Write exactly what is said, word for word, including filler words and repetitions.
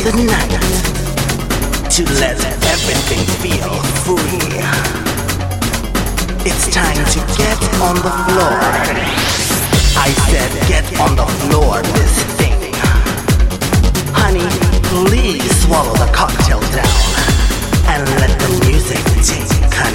the night to let everything feel free. It's time to get on the floor. I said get on the floor, this thing. Honey, please swallow the cocktail down and let the music take control.